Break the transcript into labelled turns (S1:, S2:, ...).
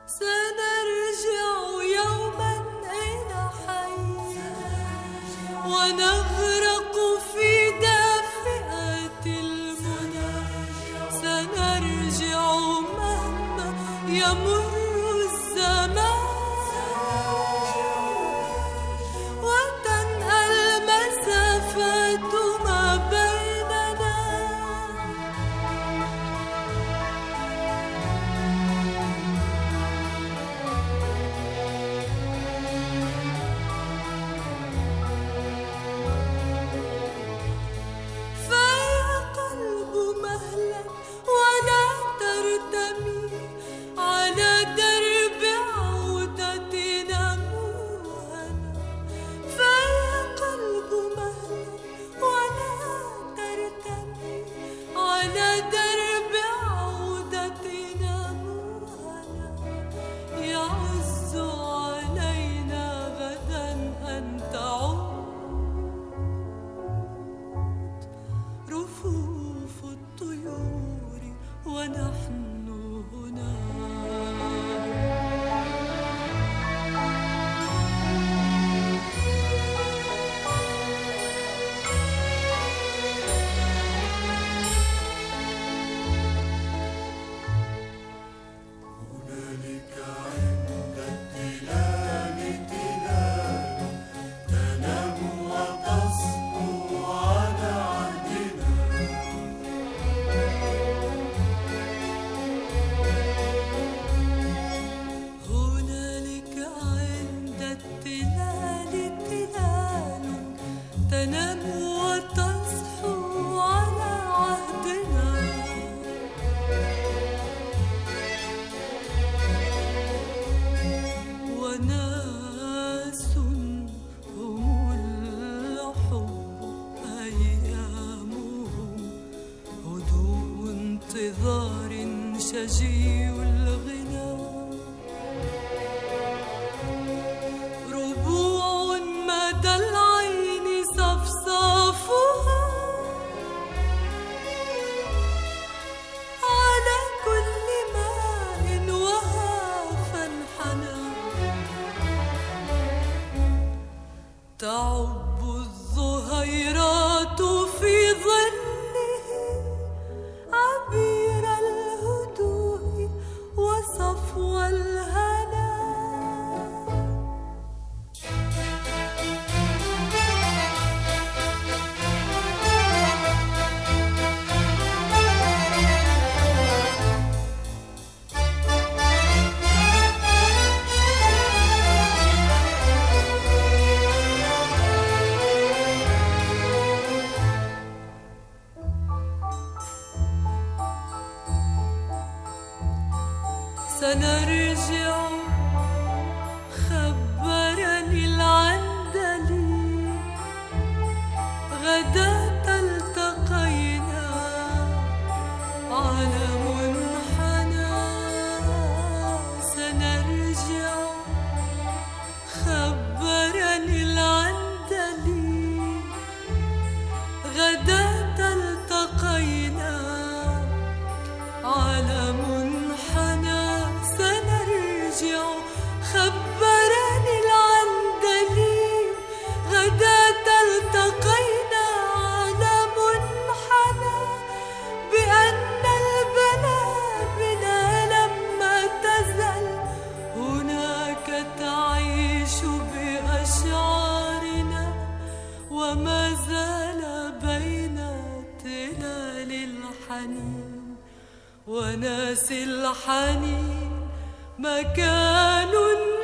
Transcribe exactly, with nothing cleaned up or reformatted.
S1: سنرجع يوما إلى حي ونغرق في دافئة المنى. سنرجع مهما يمر الزمان وتنهى المسافات ما بيننا. فيا قلب مهلا ولا ترتمي على درب عودتنا موهنا. فيا قلب مهلا ولا ترتمي على درب عودتنا موهنا. يعز علينا غدا أن تعود رفوف الطيور ونحن هنا.
S2: هنالك عند التلال تلال تنام وتصحو على عهدنا.
S1: هنالك عند التلال تلال تنام وتصحو على عهدنا. وناس هم الحب أيامهم هدوء انتظار شجي الغنى. ربوع مدى العين صفصافها على كل ماء وهاف انحنى. تعب الظهيرات في ظله عبير الهدوء وصفو الهنا. سنرجع خبرني العندلي غداة التقينا على منحنى. سنرجع خبرني العندلي غداة التقينا على منحنى. سنرجع خبرني العندلي غداة التقينا على منحنى بأن البلابل لما تزل هناك تعيش بأشعارنا. وما زال بين تلال الحنين وناس الحنين مكان